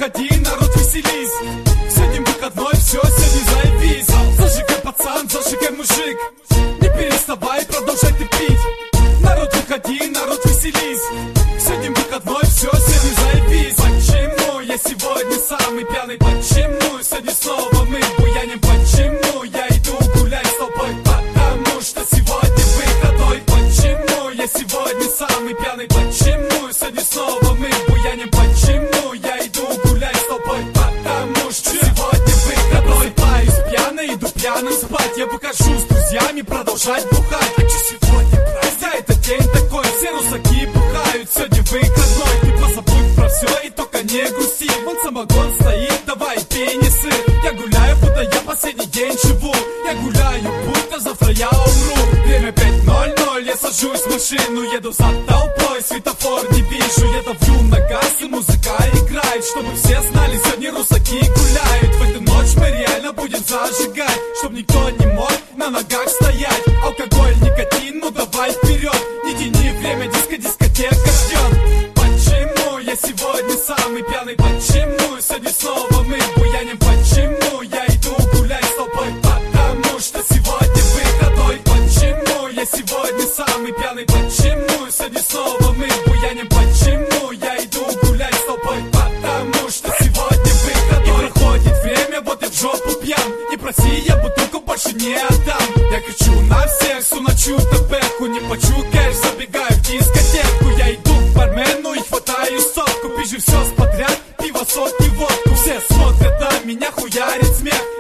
выходи, народ, веселись. Сегодня выходной, все, сегодня заебись. Зажигай, пацан, зажигай, мужик. Не переставай, продолжай ты пить. Народ, выходи, народ, веселись. Сегодня выходной, все, сегодня заебись. Почему я сегодня самый пьяный? Почему сегодня снова мы буяним? Почему я иду гулять с толпой? Потому что сегодня выходной. Почему я сегодня самый пьяный? Почему сегодня снова мы буяним? Почему я иду гулять с толпой? Потому что сегодня выходной. Просыпаюсь пьяный, иду пьяным спать. Я выхожу с друзьями продолжать бухать. А что сегодня праздник? Это день такой, все русаки бухают. Сегодня выходной, ты позабудь про все и только не грусти. Вон самогон стоит, давай пей, не сыр. Я гуляю, будто я последний день живу. Я гуляю, будто завтра я умру. Время 5:00, я сажусь в машину. Еду за толпой, светофор не вижу. Я давлю на газ и музыка играет. Чтобы все знали, сегодня русаки гуляют. В эту ночь мы реально будем зажигать. Чтоб никто не мог на ногах стоять. Алкоголь, никотин, ну давай вперед. Не тяни время, дискотека ждет. Почему я сегодня самый пьяный? Почему сегодня снова мы буяним? Почему я иду гулять с толпой? Потому что сегодня выходной. Почему я сегодня самый пьяный? Почему сегодня снова мы буяним? Почему я иду гулять с толпой? Потому что сегодня выходной. И проходит время, вот я в жопу пьян. Не проси, я бутылку больше не отдам. Я кричу на всех, суначу табеку. Не почукаешь, забегаю в дискотеку. Я иду к бармену и хватаю сотку. Пижу все подряд, пиво, сотни, водку. Все смотрят на меня, хуярит смех.